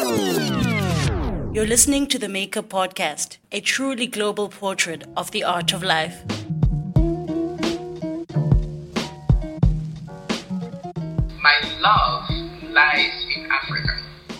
You're listening to the Maker Podcast, a truly global portrait of the art of life. My love lies in Africa.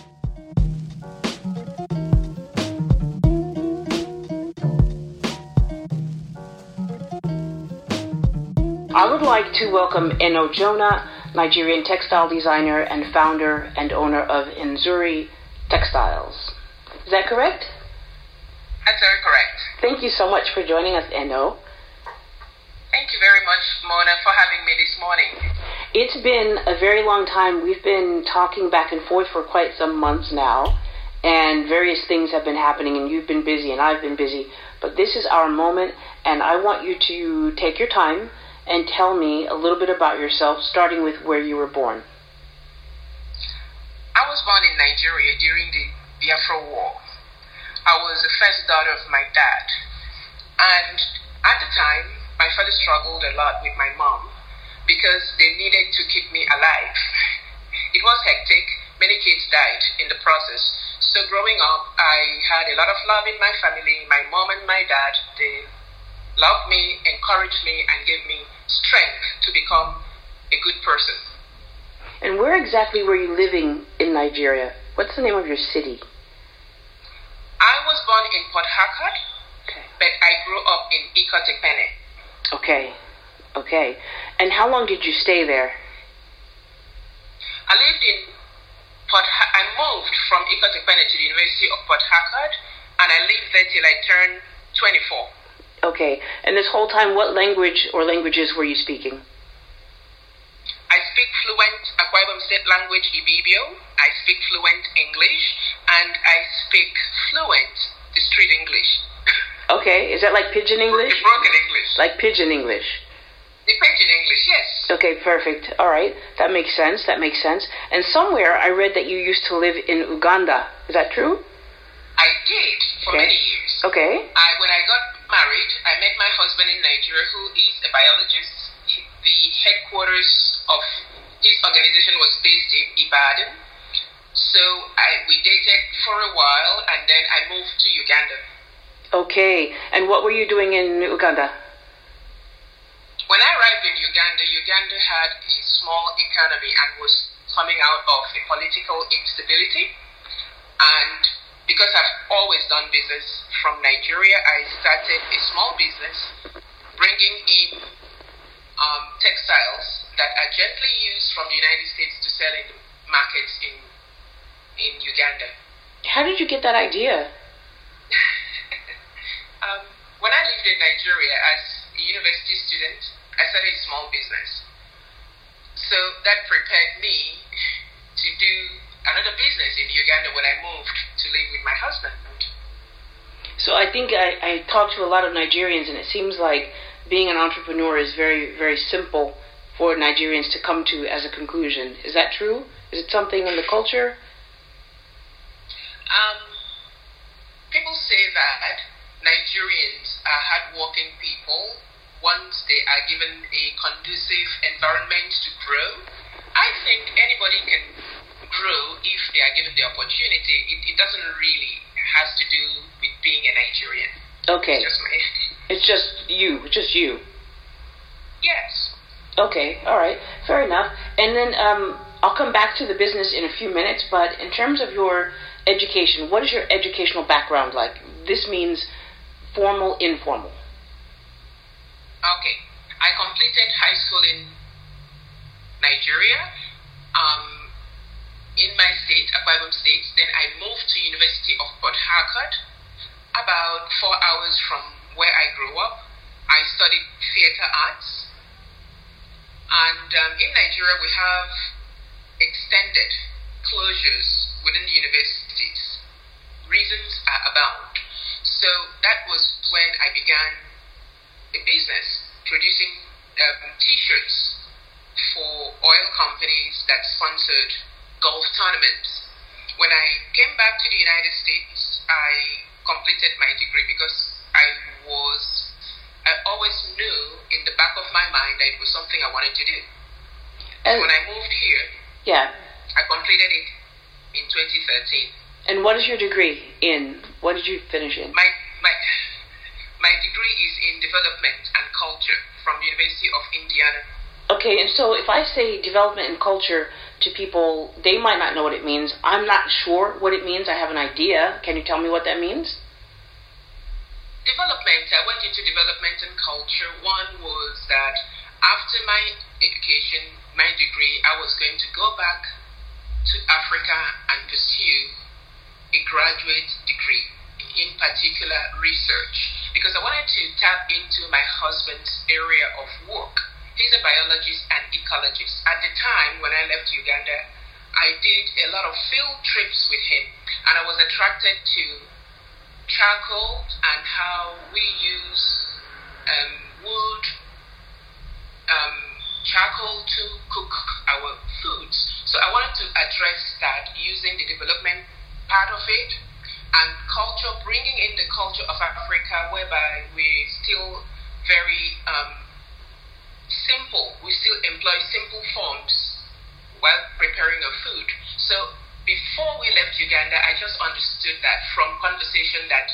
I would like to welcome Eno Jonah, Nigerian textile designer and founder and owner of Nzuri Textiles. Is that correct? That's very correct. Thank you so much for joining us, Eno. Thank you very much, Mona, for having me this morning. It's been a very long time. We've been talking back and forth for quite some months now, and various things have been happening, and you've been busy and I've been busy. But this is our moment, and I want you to take your time and tell me a little bit about yourself, starting with where you were born. I was born in Nigeria during the Biafra War. I was the first daughter of my dad. And at the time, my father struggled a lot with my mom because they needed to keep me alive. It was hectic. Many kids died in the process. So growing up, I had a lot of love in my family. My mom and my dad, they loved me, encouraged me, and gave me strength to become a good person. And where exactly were you living in Nigeria? What's the name of your city? I was born in Port Harcourt, Okay. but I grew up in Ikotepene. Okay. And how long did you stay there? I lived in I moved from Ikotepene to the University of Port Harcourt, and I lived there till I turned 24. Okay. And this whole time, what language or languages were you speaking? I speak fluent Akwa Ibom State language, Ibibio. I speak fluent English, and I speak fluent the street English. Okay. Is that like Pidgin English? The broken English. Like Pidgin English. The Pidgin English, yes. Okay, perfect. All right. That makes sense. And somewhere I read that you used to live in Uganda. Is that true? I did for many years. Okay. When I got married, I met my husband in Nigeria, who is a biologist. The headquarters of his organization was based in Ibadan. So we dated for a while, and then I moved to Uganda. Okay. And what were you doing in Uganda? When I arrived in Uganda, Uganda had a small economy and was coming out of a political instability. And because I've always done business from Nigeria, I started a small business bringing in textiles that are gently used from the United States to sell in the markets in Uganda. How did you get that idea? When I lived in Nigeria as a university student, I started a small business. So that prepared me to do another business in Uganda when I moved to live with my husband. So I think I talked to a lot of Nigerians, and it seems like being an entrepreneur is very, very simple for Nigerians to come to as a conclusion. Is that true? Is it something in the culture? People say that Nigerians are hardworking people once they are given a conducive environment to grow. I think anybody can grow if they are given the opportunity. It doesn't really has to do with being a Nigerian. Okay. It's just It's just you. Yes. Okay, all right, fair enough. And then I'll come back to the business in a few minutes, but in terms of your education, what is your educational background like? This means formal, informal. Okay. I completed high school in Nigeria, in my state, Akwa Ibom State. Then I moved to University of Port Harcourt, about 4 hours from where I grew up. I studied theater arts. And in Nigeria, we have extended closures within the universities. Reasons are abound. So that was when I began a business producing T-shirts for oil companies that sponsored golf tournaments. When I came back to the United States, I completed my degree because I always knew in the back of my mind that it was something I wanted to do. So when I moved here, I completed it in 2013. And what is your degree in? What did you finish in? My degree is in development and culture from University of Indiana. Okay, and so if I say development and culture to people, they might not know what it means. I'm not sure what it means. I have an idea. Can you tell me what that means? Development, I went into development and culture. One was that after my education, my degree, I was going to go back to Africa and pursue a graduate degree, in particular research, because I wanted to tap into my husband's area of work. He's a biologist and ecologist. At the time when I left Uganda, I did a lot of field trips with him, and I was attracted to charcoal and how we use wood, charcoal to cook our foods. So I wanted to address that using the development part of it and culture, bringing in the culture of Africa, whereby we're still very simple. We still employ simple forms while preparing our food. So before we left Uganda, I just understood that from conversation that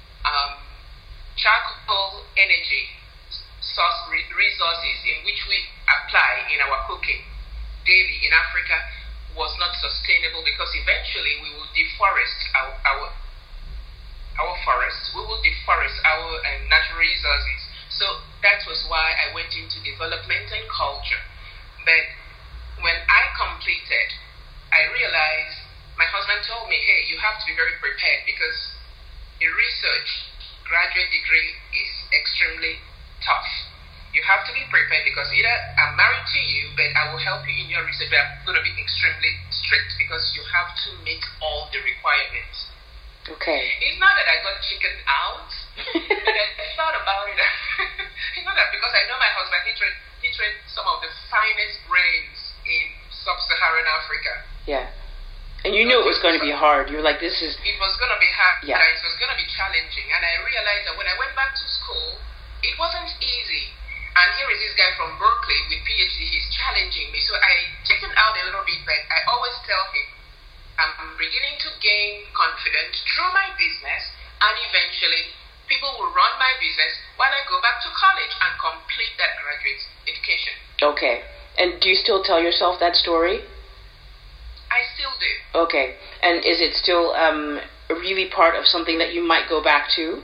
charcoal energy source resources in which we apply in our cooking daily in Africa was not sustainable, because eventually we will deforest our forests, we will deforest our natural resources. So that was why I went into development and culture. But when I completed, I realized, my husband told me, hey, you have to be very prepared, because a research graduate degree is extremely tough. You have to be prepared, because either I'm married to you, but I will help you in your research, but I'm going to be extremely strict, because you have to meet all the requirements. Okay. It's not that I got chickened out, but I thought about it. You know that because I know my husband, he trained some of the finest brains in sub-Saharan Africa. Yeah. And you knew it was going to be hard. You were like, this is... It was going to be hard. Yeah. It was going to be challenging. And I realized that when I went back to school, it wasn't easy. And here is this guy from Berkeley with PhD, he's challenging me. So I chickened out a little bit, but I always tell him, I'm beginning to gain confidence through my business, and eventually people will run my business while I go back to college and complete that graduate education. Okay. And do you still tell yourself that story? I still do. Okay. And is it still really part of something that you might go back to?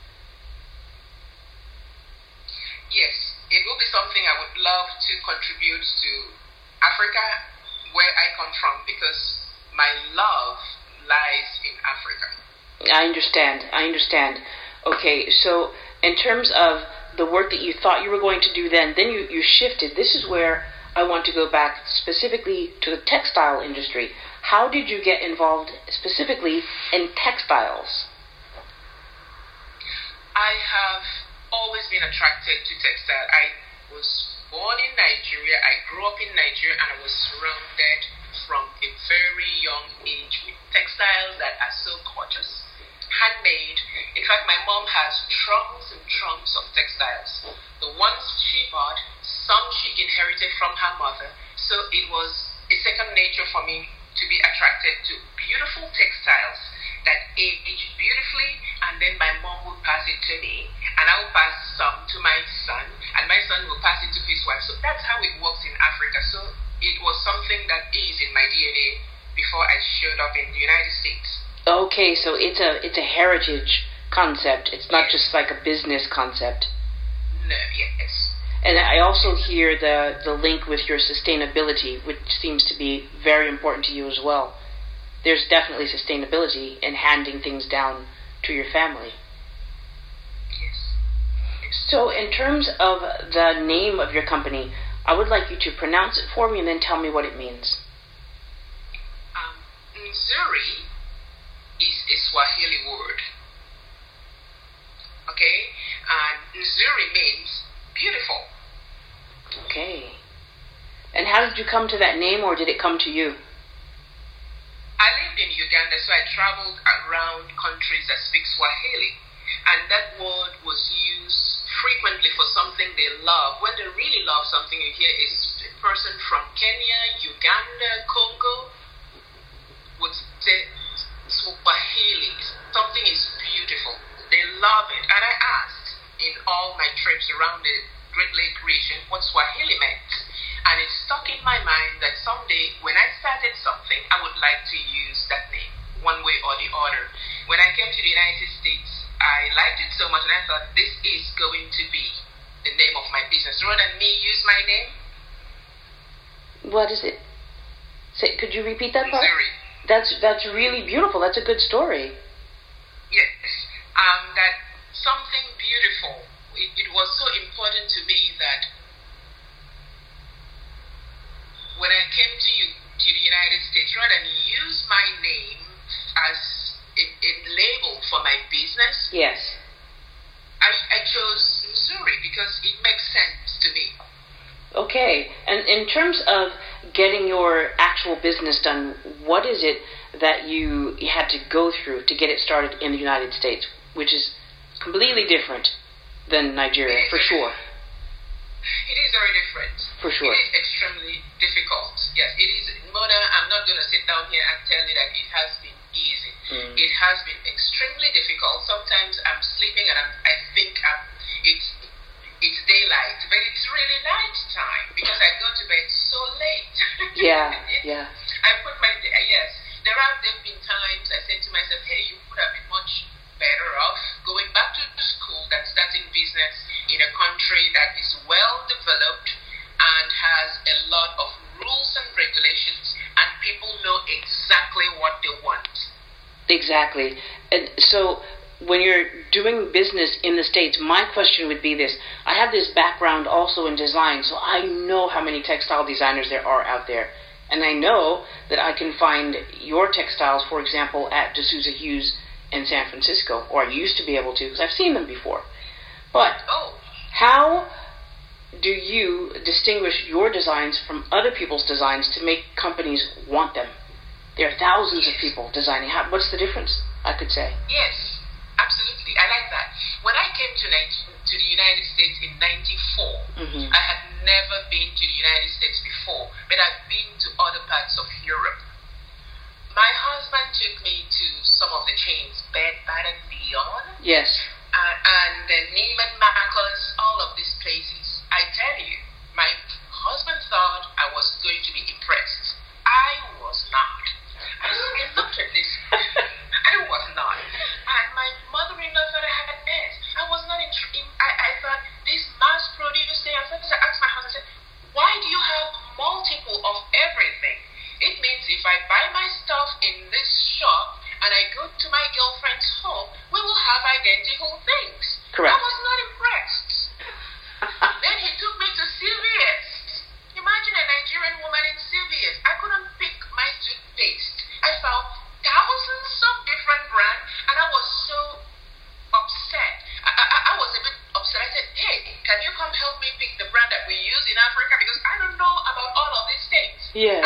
Yes. It will be something I would love to contribute to Africa, where I come from, because my love lies in Africa. I understand. Okay, so in terms of the work that you thought you were going to do then you shifted. This is where I want to go back specifically to the textile industry. How did you get involved specifically in textiles? I have always been attracted to textile. I was born in Nigeria, I grew up in Nigeria, and I was surrounded from a very young age with textiles that are so gorgeous, handmade. In fact, my mom has trunks and trunks of textiles. The ones she bought, some she inherited from her mother. So it was a second nature for me to be attracted to beautiful textiles that age beautifully, and then my mom would pass it to me, and I will pass some to my son, and my son will pass it to his wife. So that's how it works in Africa. So it was something that is in my DNA before I showed up in the United States. Okay, so it's a heritage concept. It's not just like a business concept. No, yes. And I also hear the link with your sustainability, which seems to be very important to you as well. There's definitely sustainability in handing things down to your family. Yes. So in terms of the name of your company, I would like you to pronounce it for me and then tell me what it means. Nzuri is a Swahili word. Okay? And Nzuri means beautiful. Okay. And how did you come to that name, or did it come to you? I lived in Uganda, so I traveled around countries that speak Swahili. And that word was used frequently for something they love. When they really love something, you hear a person from Kenya, Uganda, Congo would say around the Great Lake region what Swahili meant. And it stuck in my mind that someday when I started something, I would like to use that name, one way or the other. When I came to the United States, I liked it so much and I thought this is going to be the name of my business. Rather than me use my name. What is it? Could you repeat that part? Missouri. That's really beautiful. That's a good story. Yes. That something beautiful. It was so important to me that when I came to the United States, rather than use my name as a label for my business, yes, I chose Missouri because it makes sense to me. Okay, and in terms of getting your actual business done, what is it that you had to go through to get it started in the United States, which is completely different than Nigeria, for sure? It is very different. For sure. It is extremely difficult. Yes, it is. Mona, I'm not going to sit down here and tell you that it has been easy. It has been extremely difficult. Sometimes I'm sleeping and I think it's daylight, but it's really night time because I go to bed so late. Yeah. I put my, yes, there have been times I said to myself, hey, you could have been much better off going back to school than starting business in a country that is well developed and has a lot of rules and regulations and people know exactly what they want. Exactly. And so when you're doing business in the States, my question would be this. I have this background also in design, so I know how many textile designers there are out there. And I know that I can find your textiles, for example, at D'Souza Hughes in San Francisco, or I used to be able to because I've seen them before. But how do you distinguish your designs from other people's designs to make companies want them? There are thousands of people designing. What's the difference, I could say? Yes, absolutely. I like that. When I came to the United States in 94, I had never been to the United States before, but I've been to other parts of Europe. My husband took me to some of the chains, Bed Bath & Beyond. Yes. And then Neiman Marcus, all of these places. I tell you, my husband thought I was going to be impressed. I was not. I looked at this. I was not. And my mother-in-law thought I had an S. I was not I thought this mass-produced thing. I asked my husband, I said, why do you have multiple of everything? It means if I buy my stuff in this shop and I go to my girlfriend's home, we will have identical things. Correct. I was not impressed. Then he took me to CVS. Imagine a Nigerian woman in CVS. I couldn't pick my toothpaste. I found thousands of different brands and I was so upset. I was a bit upset. I said, hey, can you come help me pick the brand that we use in Africa? Because I don't know about all of these things. Yes.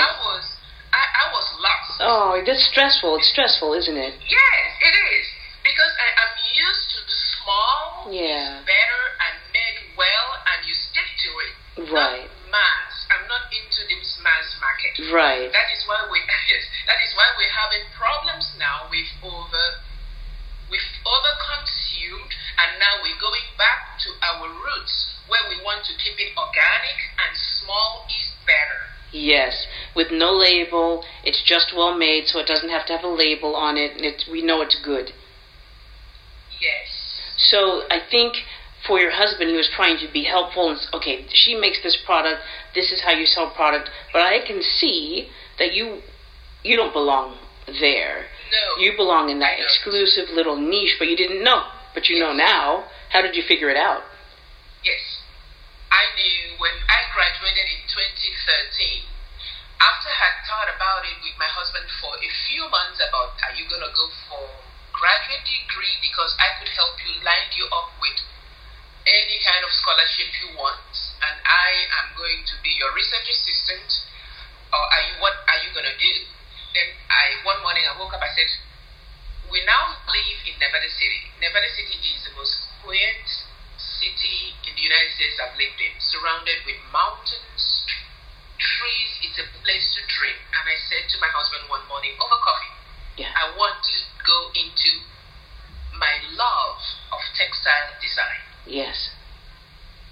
I was lost. Oh, that's stressful. It's stressful, isn't it? Yes, it is. Because I'm used to small, better, and made well, and you stick to it. Right. Not mass. I'm not into this mass market. Right. That is why we're having problems now with overconsumed, and now we're going back to our roots where we want to keep it organic and small is better. Yes, with no label. It's just well made, so it doesn't have to have a label on it. We know it's good. Yes. So I think for your husband, he was trying to be helpful. And okay, she makes this product. This is how you sell product. But I can see that you don't belong there. No. You belong in that exclusive little niche, but you didn't know. But you know now. How did you figure it out? Yes. I knew when I graduated in 2013. After I had thought about it with my husband for a few months about are you going to go for graduate degree because I could help you line you up with any kind of scholarship you want and I am going to be your research assistant or what are you going to do? Then one morning I woke up, I said, we now live in Nevada City. Nevada City is the most quiet city in the United States I've lived in, surrounded with mountains, trees. It's a place to dream. And I said to my husband one morning over coffee, I want to go into my love of textile design. Yes.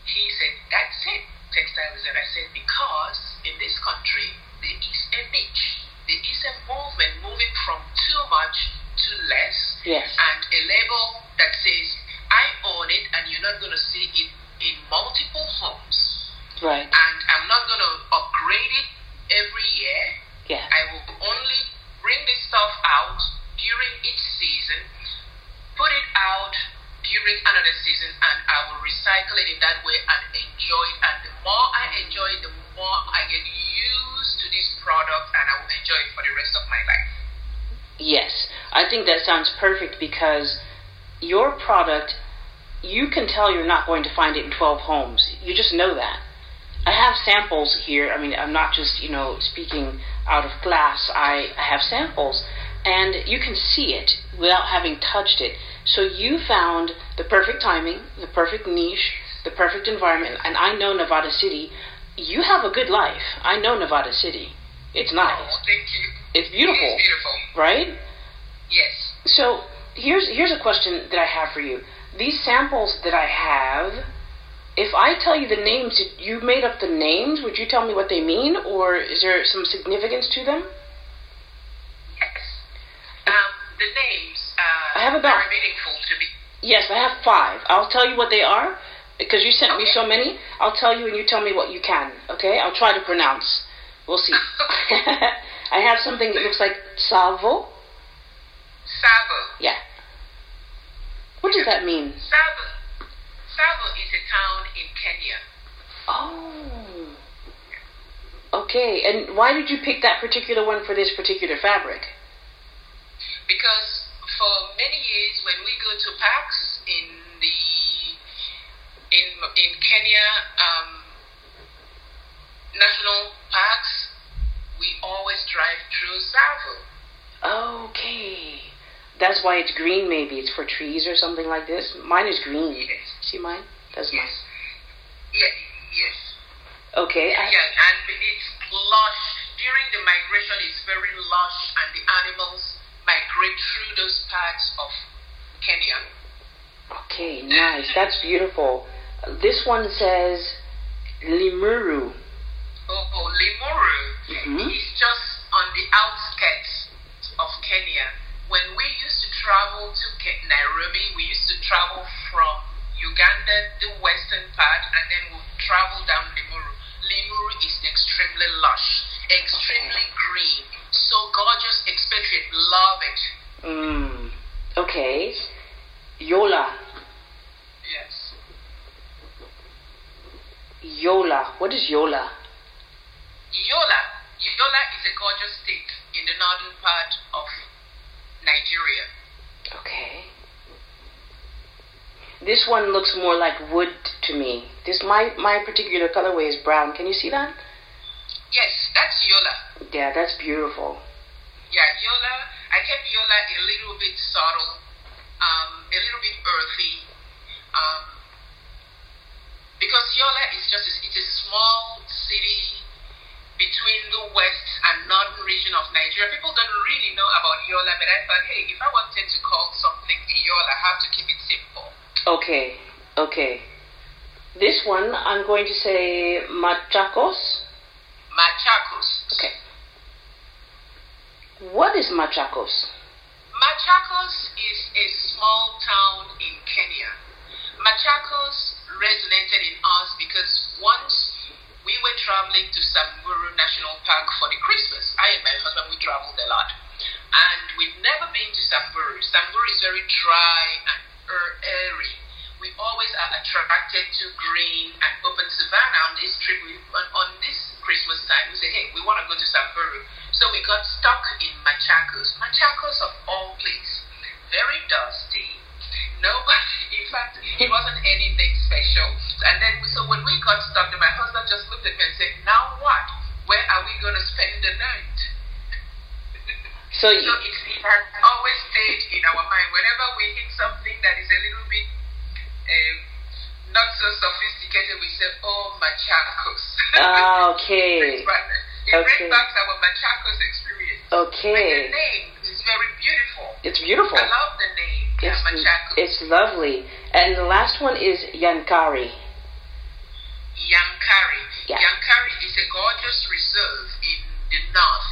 That's it. Textile reserve. I said, because in this country, there is a niche. There is a movement moving from too much to less. Yes. And a label that says, I own it, and you're not going to see it in multiple homes. Right. And I'm not going to upgrade it every year. Yeah. I will only bring this stuff out during each season, put it out during another season, and I will recycle it in that way and enjoy it. And the more I enjoy it, the more I get used to this product, and I will enjoy it for the rest of my life. Yes. I think that sounds perfect, because your product, you can tell you're not going to find it in 12 homes. You just know that. I have samples here. I mean, I'm not just, speaking out of class. I have samples, and you can see it without having touched it. So you found the perfect timing, the perfect niche, the perfect environment. And I know Nevada City. You have a good life. I know Nevada City. It's nice. Oh, thank you. It's beautiful. It is beautiful. Right? Yes. So here's a question that I have for you. These samples that I have, if I tell you the names, you made up the names, would you tell me what they mean, or is there some significance to them? Yes. The names I have about, are meaningful to me. Yes, I have 5. I'll tell you what they are, because you sent me Okay. so many. I'll tell you and you tell me what you can, okay? I'll try to pronounce. We'll see. I have something that looks like Savo. Savo. Yeah. What does that mean? Savo is a town in Kenya. Oh. Okay, and why did you pick that particular one for this particular fabric? Because for many years, when we go to parks in Kenya, national parks, we always drive through Savo. Okay. That's why it's green, maybe. It's for trees or something like this. Mine is green. Yes. See mine? That's Yes. mine. Yes. Okay. Yeah, and it's lush. During the migration, it's very lush, and the animals migrate through those parts of Kenya. Okay, nice. That's beautiful. This one says Limuru. Limuru Mhm. is just on the outskirts of Kenya. When we used to travel to Nairobi, we used to travel from Uganda, the western part, and then we'd travel down Limuru. Limuru is extremely lush, extremely green, so gorgeous, expatriate love it. Okay. Yola. Yes. Yola. What is Yola? Yola is a gorgeous state in the northern part of Nigeria. Okay. This one looks more like wood to me. My particular colorway is brown. Can you see that? Yes, that's Yola. Yeah, that's beautiful. Yeah, Yola. I kept Yola a little bit subtle, a little bit earthy, because Yola is it's a small city between the west and northern region of Nigeria. People don't really know about Yola, but I thought, hey, if I wanted to call something Yola, I have to keep it simple. Okay. This one, I'm going to say Machakos. Machakos. Okay. What is Machakos? Machakos is a small town in Kenya. Machakos resonated in us because once we were traveling to Samburu National Park for the Christmas. I and my husband, we traveled a lot. And we'd never been to Samburu. Samburu is very dry and airy. We always are attracted to green and open savanna. On this trip, on this Christmas time, we say, hey, we want to go to Samburu. So we got stuck in Machakos. Machakos of all places. Very dusty. Nobody, in fact, it wasn't anything special. And then, so when we got stuck, my husband just looked at me and said, now what? Where are we going to spend the night? So it has always stayed in our mind. Whenever we hit something that is a little bit not so sophisticated, we say, oh, Machakos. Okay. It brings back our Machakos experience. Okay. But the name is very beautiful. It's beautiful. I love the name. Machakos. It's lovely. And the last one is Yankari. Yeah. Yankari is a gorgeous reserve in the north.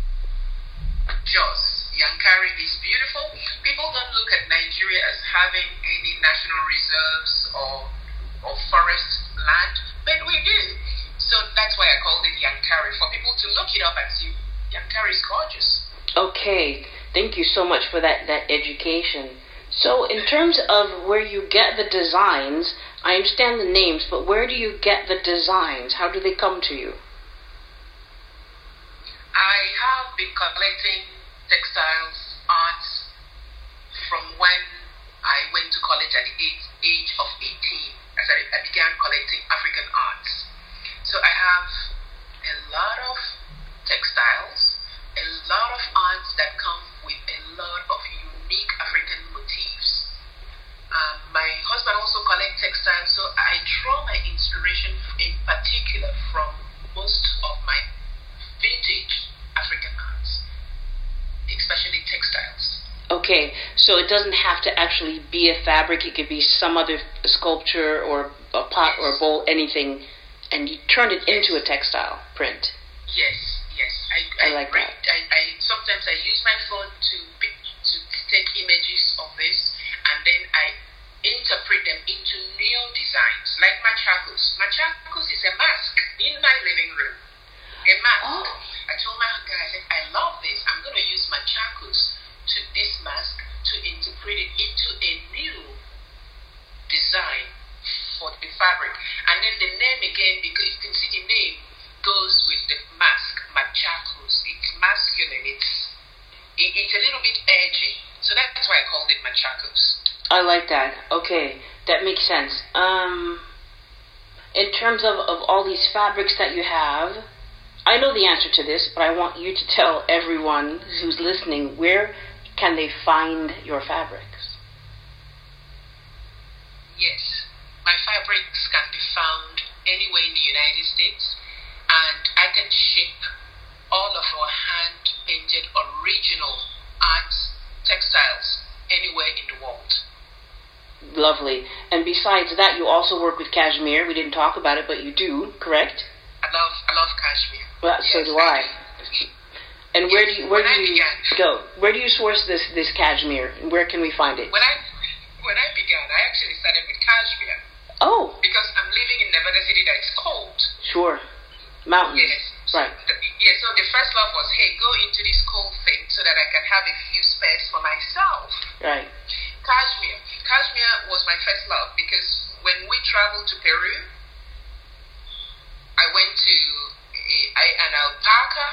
Jos. Yankari is beautiful. People don't look at Nigeria as having any national reserves or forest land, but we do. So that's why I called it Yankari, for people to look it up and see Yankari is gorgeous. Okay, thank you so much for that education. So in terms of where you get the designs, I understand the names, but where do you get the designs? How do they come to you? I have been collecting textiles, arts, from when I went to college at the age of 18. I began collecting African arts. So I have a lot of textiles, a lot of arts that come with a lot of unique African motifs. My husband also collects textiles, so I draw my inspiration in particular from most of my vintage African arts, especially textiles. Okay, so it doesn't have to actually be a fabric, it could be some other sculpture or a pot or a bowl, anything, and you turn it into a textile print. Yes. I like that. Sometimes I use my phone to take images of this, and then I interpret them into new designs, like machacos. Machacos is a mask in my living room. A mask. Oh. I told my guy, I said, I love this. I'm going to use machacos to this mask to interpret it into a new design for the fabric. And then the name again, because you can see the name goes with the mask, machacos. It's masculine. It's a little bit edgy. So that's why I called it machacos. I like that. Okay, that makes sense. In terms of all these fabrics that you have, I know the answer to this, but I want you to tell everyone who's listening, where can they find your fabrics? Yes, my fabrics can be found anywhere in the United States, and I can ship all of our hand-painted original arts, textiles, anywhere in the world. Lovely. And besides that, you also work with cashmere. We didn't talk about it, but you do, correct? I love cashmere. Well, yes, so do I. And yes, where do you source this cashmere? And where can we find it? When I began, I actually started with cashmere. Oh. Because I'm living in Nevada City that is cold. Sure. Mountains. Yes. Right. So the first love was, hey, go into this cold thing so that I can have a few spares for myself. Right. Cashmere was my first love because when we traveled to Peru, I went to an alpaca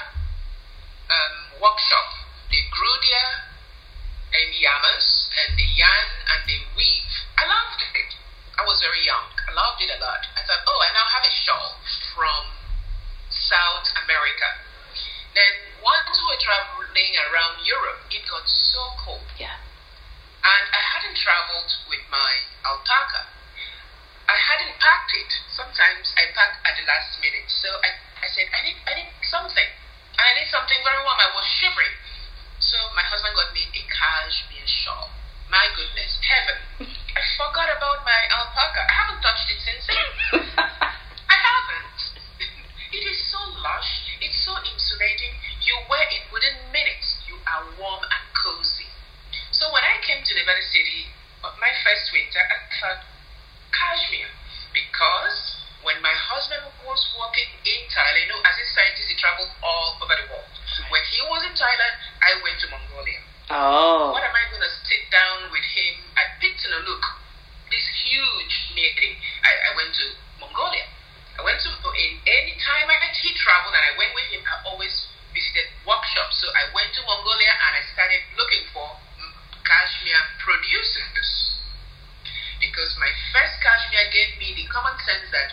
workshop. They grew their llamas and the yarn and the weave. I loved it. I was very young. I loved it a lot. I thought, oh, I now have a shawl from South America. Then once we were traveling around Europe, it got so cold. Yeah. And I hadn't traveled with my alpaca. I hadn't packed it. Sometimes I pack at the last minute. So I said, I need something. I need something very warm. I was shivering. So my husband got me a cashmere shawl. My goodness, heaven. I forgot about my alpaca. I haven't touched it since then. I haven't. It is so lush. It's so insulating. You wear it within minutes. You are warm and cozy. So when I came to Nevada City, my first winter, I thought, cashmere, because when my husband was working in Thailand, as a scientist, he traveled all over the world. When he was in Thailand, I went to Mongolia. Oh. What am I going to sit down with him at Pitsanuluk, this huge meeting? I went to Mongolia. I went to, in any time he traveled and I went with him, I always visited workshops. So I went to Mongolia and I started looking for cashmere producers. Because my first cashmere gave me the common sense that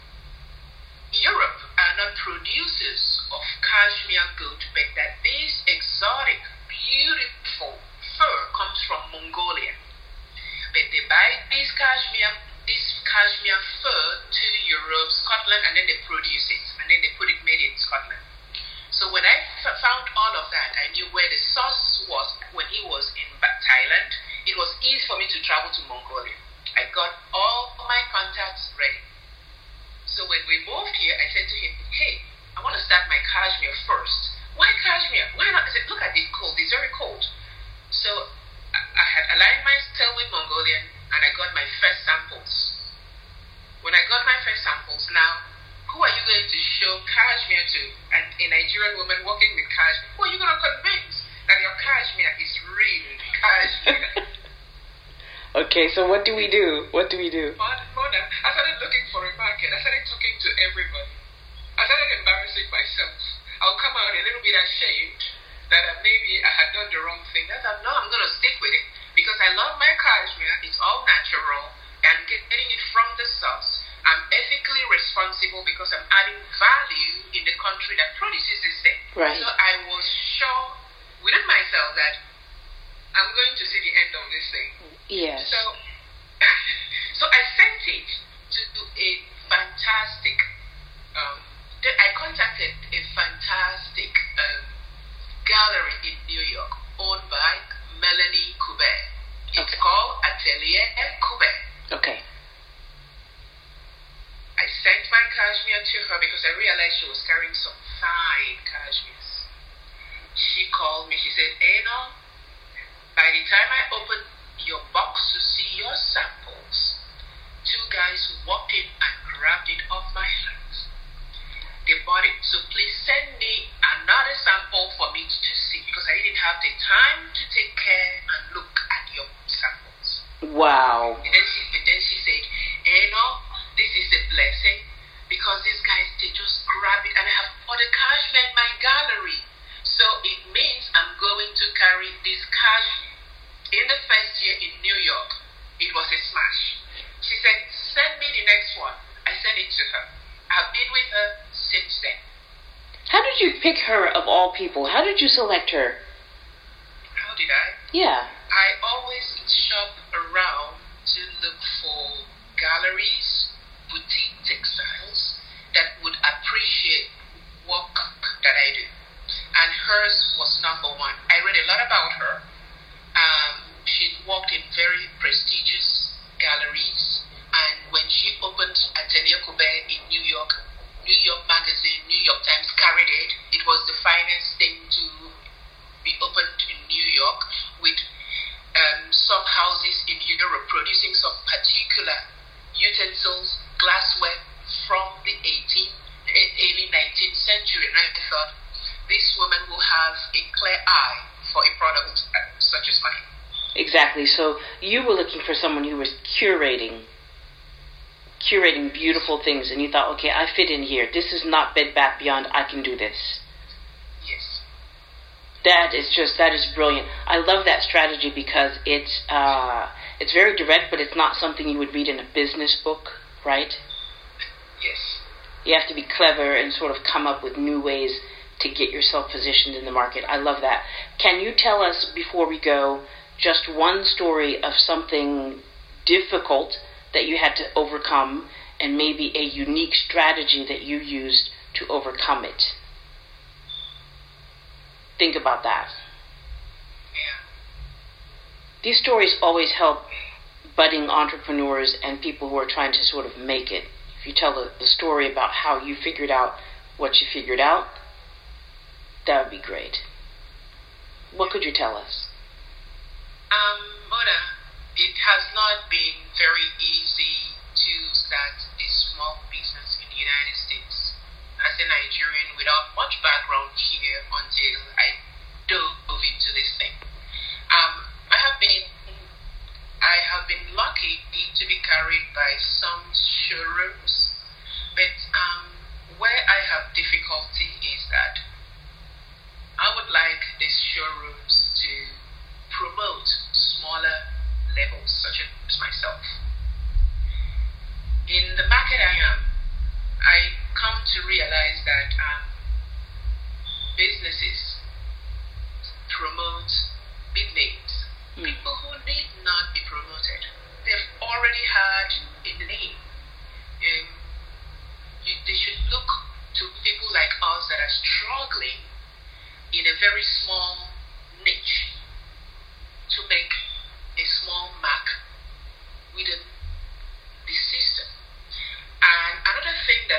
Europe are not producers of cashmere goods, but that this exotic, beautiful fur comes from Mongolia. But they buy this cashmere fur to Europe, Scotland, and then they produce it, and then they put it made in Scotland. So when I found all of that, I knew where the source was. When he was in Thailand, it was easy for me to travel to Mongolia. I got all my contacts ready. So when we moved here, I said to him, hey, I want to start my cashmere first. Why cashmere? Why not? I said, look at this cold. It's very cold. So I had aligned myself with Mongolian, and I got my first samples. When I got my first samples, now, who are you going to show cashmere to? And a Nigerian woman working with cashmere, who are you going to convince that your cashmere is real cashmere? Okay, so what do we do? Mona, I started looking for a market. I started talking to everybody. I started embarrassing myself. I'll come out a little bit ashamed that maybe I had done the wrong thing. I thought, no, I'm going to stick with it because I love my cashmere. It's all natural and getting it from the source. I'm ethically responsible because I'm adding value in the country that produces this thing. Right. So I was sure within myself that I'm going to see the end of this thing. Yes. So, so I sent it to a fantastic, I contacted a fantastic gallery in New York owned by Melanie Coubert. It's called Atelier Coubert. Okay. I sent my cashmere to her because I realized she was carrying some fine cashmeres. She called me. She said, Eno, by the time I opened your box to see your samples, two guys walked in and grabbed it off my hands. They bought it. So please send me another sample for me to see because I didn't have the time to take care and look at your samples. Wow. And then she said, Eno, this is a blessing because these guys, they just grab it and I have other cashmere in my gallery. So it means I'm going to carry this cashmere. In the first year in New York, it was a smash. She said, send me the next one. I sent it to her. I've been with her since then. How did you pick her of all people? How did you select her? How did I? Yeah. I always shop around to look for galleries, boutique textiles that would appreciate work that I do. And hers was number one. I read a lot about her. She worked in very prestigious galleries, and when she opened Atelier Coubert in New York Magazine, New York Times carried it. It was the finest thing to be opened in New York, with some houses in Europe producing some particular utensils, glassware from the early 19th century. And I thought, this woman will have a clear eye for a product such as mine. Exactly. So you were looking for someone who was curating beautiful things, and you thought, okay, I fit in here. This is not Bed Bath Beyond. I can do this. Yes. That is brilliant. I love that strategy because it's very direct, but it's not something you would read in a business book, right? Yes. You have to be clever and sort of come up with new ways to get yourself positioned in the market. I love that. Can you tell us, before we go, just one story of something difficult that you had to overcome and maybe a unique strategy that you used to overcome it? Think about that. Yeah. These stories always help budding entrepreneurs and people who are trying to sort of make it. If you tell the story about how you figured out what you figured out, that would be great. What could you tell us? Mona, it has not been very easy to start a small business in the United States as a Nigerian without much background here until I dove into this thing. I have been lucky to be carried by some showrooms, but where I have difficulty is that I would like these showrooms to promote smaller levels, such as myself. In the market I come to realize that businesses promote big names, people who need not be promoted. They've already had a name. They should look to people like us that are struggling in a very small niche to make a small mark within the system. And another thing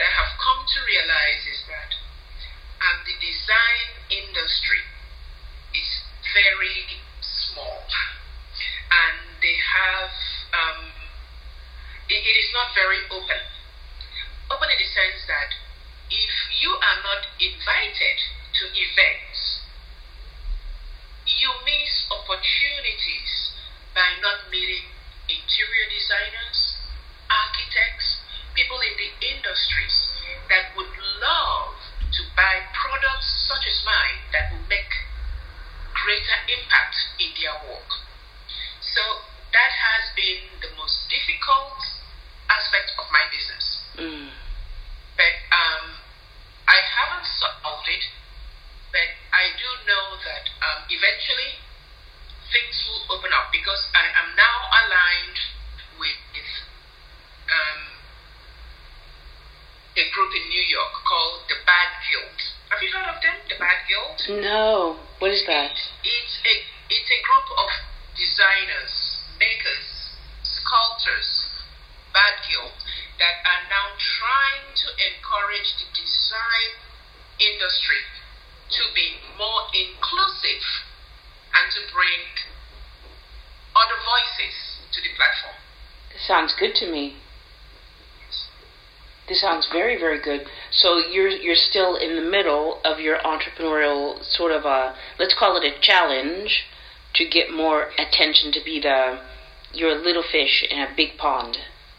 it is not very open. Open in the sense that if you are not invited to events, you miss opportunities by not meeting interior designers, architects, people in the industries that would love to buy products such as mine that will make greater impact in their work. So that has been the most difficult aspect of my business. But I haven't solved it, but I do know that eventually things will open up because I am now aligned with a group in New York called the Bad Guild. Have you heard of them, the Bad Guild? No. What is that? It's a group of designers, makers, sculptors, Bad Guild, that are now trying to encourage the design industry to be more inclusive and to bring other voices to the platform. This sounds good to me. This sounds very, very good. So you're still in the middle of your entrepreneurial sort of let's call it a challenge to get more attention, to be your little fish in a big pond.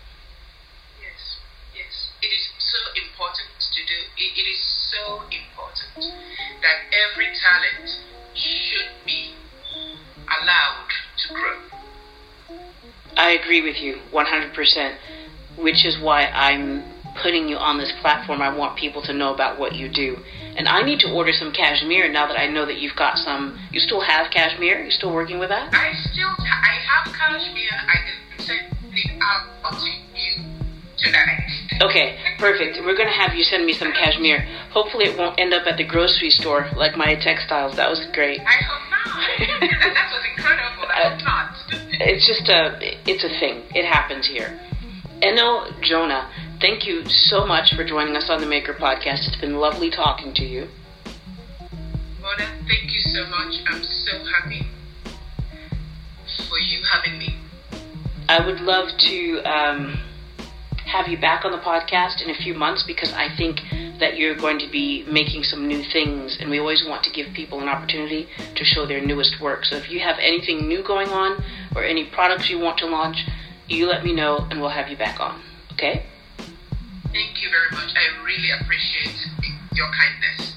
Yes. It is so important to do. It is so important that every talent should be allowed to grow. I agree with you 100%, which is why I'm putting you on this platform. I want people to know about what you do. And I need to order some cashmere now that I know that you've got some. You still have cashmere? You still working with that? I have cashmere. I can send it out to you tonight. Okay, perfect. We're going to have you send me some cashmere. Hopefully it won't end up at the grocery store like my textiles. That was great. I hope not. That was incredible. I hope not. It's a thing. It happens here. Eno Jonah, thank you so much for joining us on the Maker Podcast. It's been lovely talking to you. Mona, thank you so much. I'm so happy for you having me. I would love to have you back on the podcast in a few months, because I think that you're going to be making some new things, and we always want to give people an opportunity to show their newest work. So if you have anything new going on or any products you want to launch, you let me know and we'll have you back on. Okay? Thank you very much. I really appreciate your kindness.